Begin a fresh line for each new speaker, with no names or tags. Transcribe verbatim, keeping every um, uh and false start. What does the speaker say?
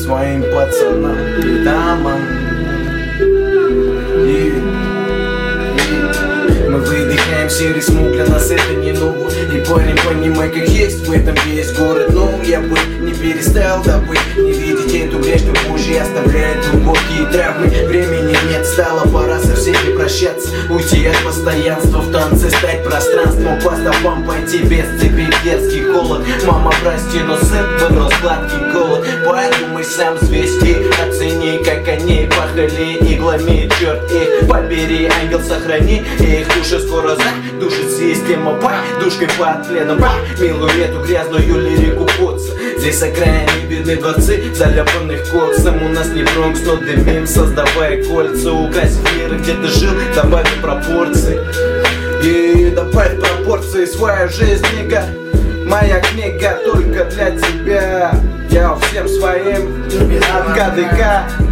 своим пацанам и дамам. И, и мы выдыхаем серый смог, для нас это не ново. И парень, понимай, как есть, в этом весь город. Но я бы не перестал добыть, не видеть эту грязь, что позже оставляет глубокие травмы. Времени нет, стало пора со всеми прощаться, уйти от постоянства в танце, стать пространством, по стопам пойти без цепи, детский холод. Мама, прости, но сын вынос сладкий голод. Подумай сам, звезди, оцени, как они пахали иглами, черт их побери, ангел сохрани их души, скоро задушит система, ба, душкой под пледом, ба, милую эту грязную лирику поца. Здесь окраины, видны дворцы, заляпанных коксом. У нас не Бронкс, но дымим, создавая кольца. Укрась мир, где ты жил, добавь пропорции. И добавь пропорции, своя жизнь, книга. Моя книга только для тебя. Я всем своим от КДК